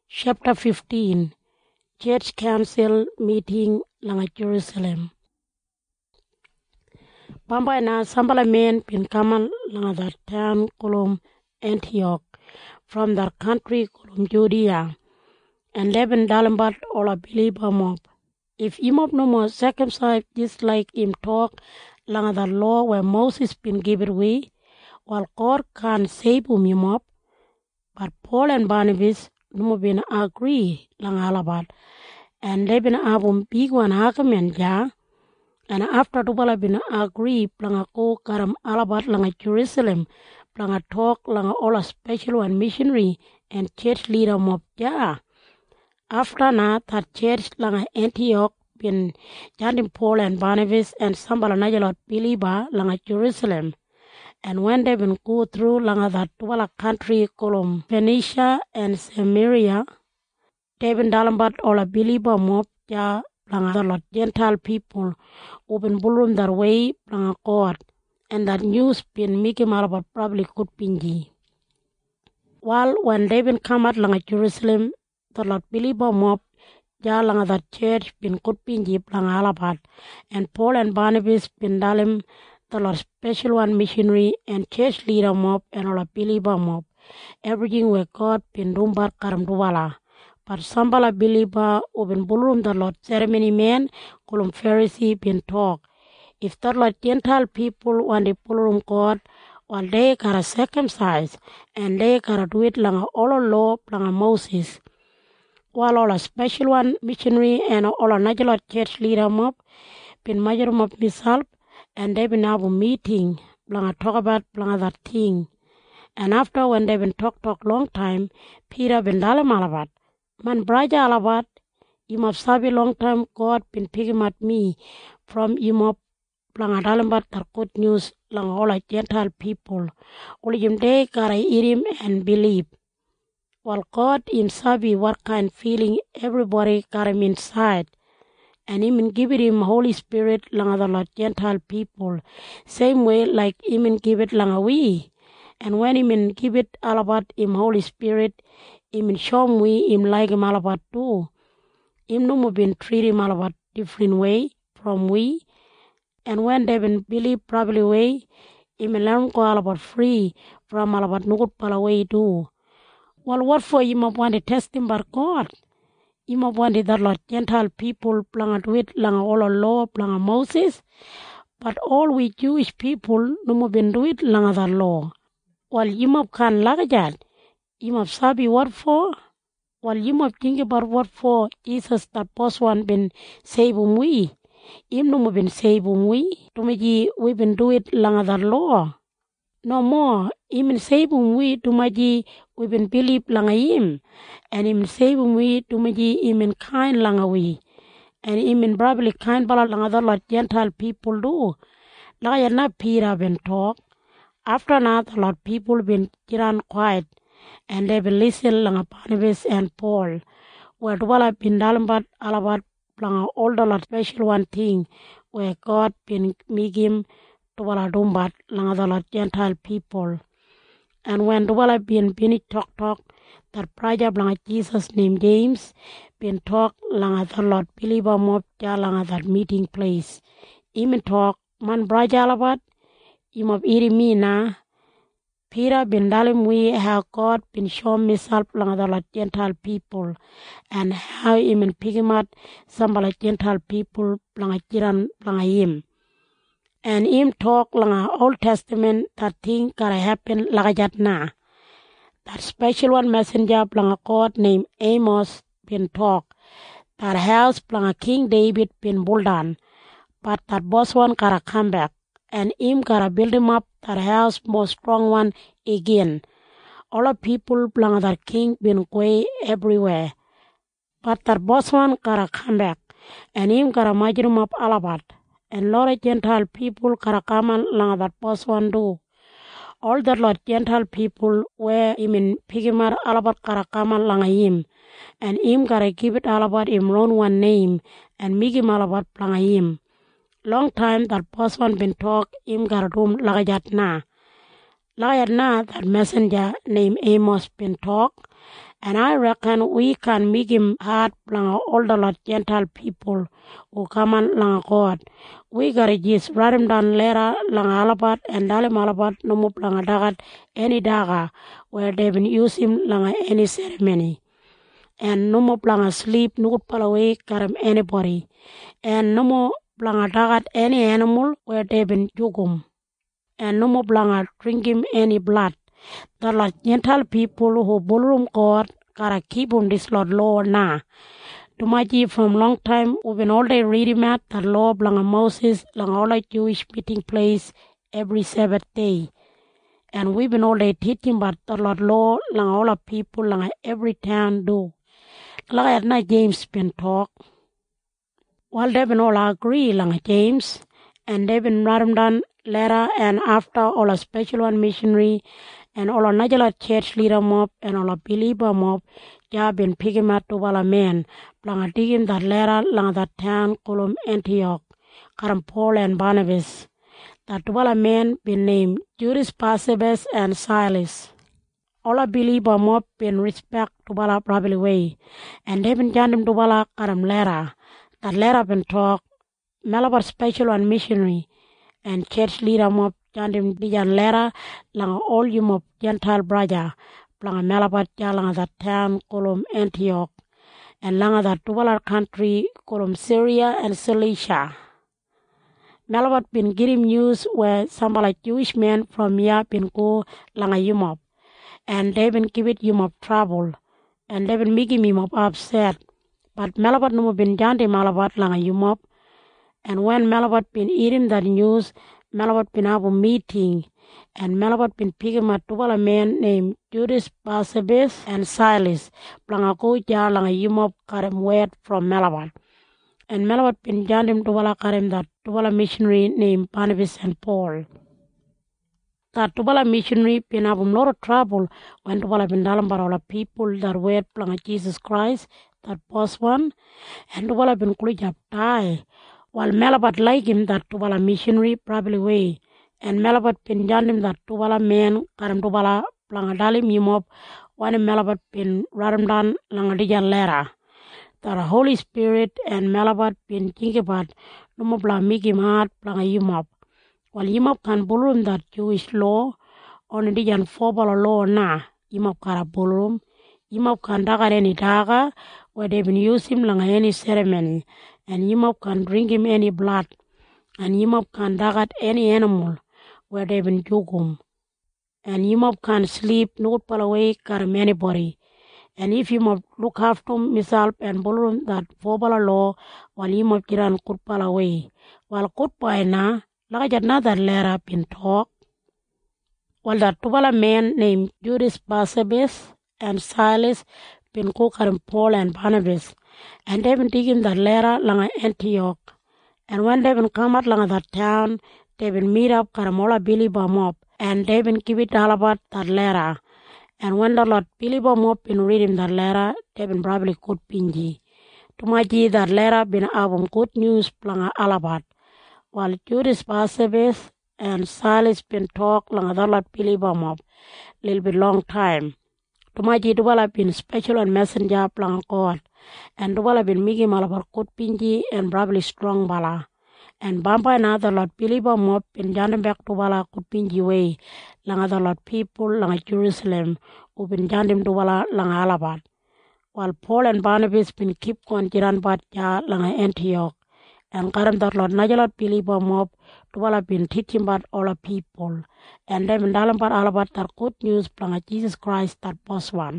Chapter 15 Church Council Meeting Langa Jerusalem. Bamba na sambala men pin kamal langa that town kolom Antioch from their country kolom Judea and Leben dalambat ola believer mob. If imob no more circumcised just like him talk langa the law where Moses been given away, while God can save mob, but Paul and Barnabas no been agree lang alabat and they been abum big one argument ja and after dubala been agree planga ko karam alabat langa Jerusalem planga talk langa all a special one missionary and church leader mob ja after na that church langa Antioch been jandim Paul and Barnabas and sambala najalot believer langa Jerusalem. And when they been go through langa that wala country kolom Phoenicia and Samaria, they been dalambat ola believer mob ja langa the lot Gentile people who been bulrum their way langa God, and that news been making about probably good pinji. While when they been come out langa Jerusalem, the lot believer mob ja langa that church been good pinji langa alabat, and Paul and Barnabas been dalim the Lord special one missionary and church leader mob and all a believer mob. Everything where God been rumbar karam duwala. But sambala believer open ballroom the Lord ceremony man kolum Pharisee been talk. If the Lord Gentile people want the ballroom God, while they gotta circumcise and they gotta do it langa all a law langa Moses. While all a special one missionary and all a natural church leader mob been major mob misal. And they've been have a meeting, blanga talk about blanga that thing. And after when they've been talk long time, Peter been dalam alabat. Man braja alabat, imab sabi long time God been picking at me from imab blanga dalambat tar good news lang all a Gentile people. Only him they gotta eat him and believe. While God him sabi what kind feeling everybody got him inside. And him give it him Holy Spirit langa the Lord Gentile people. Same way like him give it langa we. And when him give it all about him Holy Spirit, him show we him like him all about too. Him no more been treat him all about different way from we. And when they been believe probably way, him learn go all about free from all about no good pala way too. Well, what for him want to test him but God? Ima wandi that lot Gentile people planga do it langa all a law planga Moses, but all we Jewish people no more been do it langa the law. While ima can lagajat, ima sabi what for? While ima think about what for Jesus that boss one been save we. Im no more been save we. Tumaji we been do it langa the law. No more. Him save we tumaji we been believe langa him. And him save we tumaji him kind langa we. And him probably kind bala langa the lot Gentile people do. Laya na Peter been talk. After that a lot people been kiran quiet. And they been listen langa Barnabas and Paul. Where dwala been dalambat alabat langa all the lot special one thing. Where God been make him dwala dumbat langa the lot Gentile people. And when dwala been talk that praja langa Jesus named James been talk langa the lot believer mob ja langa that meeting place. Even talk man praja alabat imob iri me na Peter been dalim we how God been show himself langa the lot Gentile people and how him and pick him out some like Gentile people langa jiran langa him. And him talk langa Old Testament that thing gotta happen lagajat na. That special one messenger langa God named Amos been talk. That house langa King David been buldan. But that boss one gotta come back. And him gotta build him up that house more strong one again. All the people langa that king been way everywhere. But that boss one gotta come back. And him gotta major him up alabat. And lot of Gentile people karakaman langa that boss one do. All that lot Gentile people where him in Pigimar alabat karakaman langa him. And him gotta give it all about him own one name and make him all about langa him. Long time that boss one been talk him gotta do lagajat na. Lagajat na that messenger named Amos been talk. And I reckon we can make him hard langa all the lot Gentile people who come on langa God. We gotta just write him down later langa alabat and dalim alabat no more langa dagat any daga where they been use him langa any ceremony. And no more langa sleep no palaway karam anybody. And no more langa dagat any animal where they been jugum. And no more langa drink him any blood. The lot Gentile people who ballroom God gotta keep on this Lord law na. Tumaji from long time we've been all day reading at the law blanga Moses lang all the Jewish meeting place every Sabbath day. And we've been all day teaching about the Lord law lang all the people lang every town do. Like at night James been talk. Well they've been all agree lang James and they've been writing down letter and after all a special one missionary and all a Najala church leader mob and all a believer mob, ya been picking up to wala man, blanga digging that letter lang that town column Antioch, Karam Paul and Barnabas. That wala man been named Judas Barsabbas and Silas. All a believer mob been respect to wala probably way, and they been jandem to wala Karam letter. That letter been talk, Malabar special one missionary, and church leader mob jandim dijan lera langa all you mob Gentile brother langa Malabat langa that town kolom Antioch and langa that dual country kolom Syria and Cilicia. Malabat been getting news where some like Jewish men from here been go langa Yumob and they been give it Yumob trouble and they been making Yumob upset. But Malabat no been jandim Malabat langa Yumob and when Malabat been eating that news Malabat been have a meeting and Malabat been picking up a man named Judas Barsabbas and Silas. Blanga go ja langa Yumob karem word from Malabat. And Malabat been jandim tubala karem that tubala missionary named Barnabas and Paul. That tubala missionary been have a lot of trouble when tubala been dalam all people that word blanga Jesus Christ, that was one, and tubala been kulujap die. While Malabat like him that tubala missionary probably way, and Malabat been jandim that tubala man karam tubala blanga dalim Yumob one Malabat been radam langa dijan lera. That Holy Spirit and Malabat been think about no more bla make him hard blanga Yumob. While Yumob can ballroom that Jewish law on dijan forbala law na Yumob kara ballroom. Yumob can daga any daga where they been use him langa any ceremony. And Yumob can drink him any blood, and Yumob can dagat any animal where they been jugum. And Yumob can sleep not pal away karam anybody. And if Yumob look after himself and ballroom that verbal law while Yumob jiran kut pal away. While kut pa na, lakajat na that letter been talk. While that tubala man named Judas Barsabbas and Silas been go karam Paul and Barnabas. And they've been taking that letter langa Antioch. And when they've been come out langa that town, they've been meet up Karamola Billy Bamob. And they've been give it all about that letter. And when the Lord Billy Bamob been reading that letter, they've been probably good pinji. Tumaji that letter been album good news langa alabat. While Judas Barsabbas and Silas been talk langa the Lord Billy Bamob. Little bit long time. Tumaji duwala been special and messenger langa God. And duwala been making malabar kut pinji and probably strong bala. And bamba another lot Billy Bamob been jandem back to bala kut pinji way. Langa the lot people langa Jerusalem who been jandem to bala langa alabat. While Paul and Barnabas been keep on jiran bat ja langa Antioch. And karam that lot najalot Billy Bamob to bala been teaching about all the people. And they been dalam bat alabat that good news langa Jesus Christ that was one.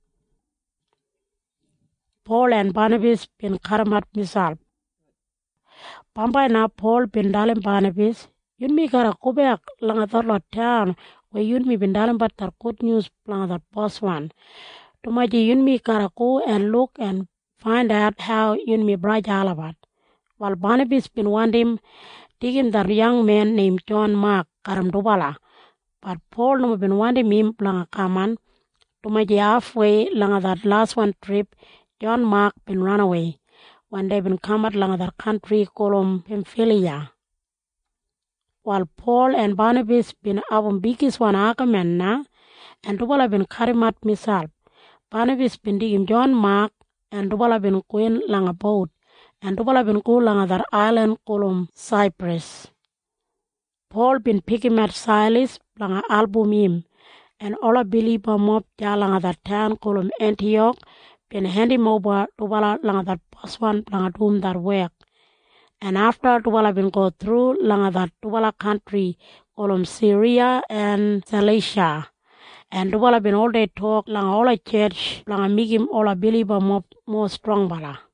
Paul and Barnabas been karamat misal. Pampai na Paul been dalam Barnabas. Yun mi kara kubek langa thorlot town where yun mi been dalam bat tar good news langa that boss one. Tumaji yun mi kara go and look and find out how yun mi braja alabat. While Barnabas been want him digging that young man named John Mark karam dubala. But Paul no been wanting him langa kaman. Tumaji halfway langa that last one trip John Mark been run away when they been come out langa that country called Pamphylia. While Paul and Barnabas been our biggest one argument na, and tubala been karimat misal. Barnabas bin digim John Mark and dubala bin kuin langa boat and dubala bin ku langa that island kolom Cyprus. Paul bin pick him at Silas langa album him and all believer mob langa that town kolom Antioch bin hand him over dubala langa that boss one langa doom that work. And after dubala bin go through langa that dubala country kolom Syria and Cilicia. And dubala bin all day talk langa all church langa make him all believer mob more strong bala.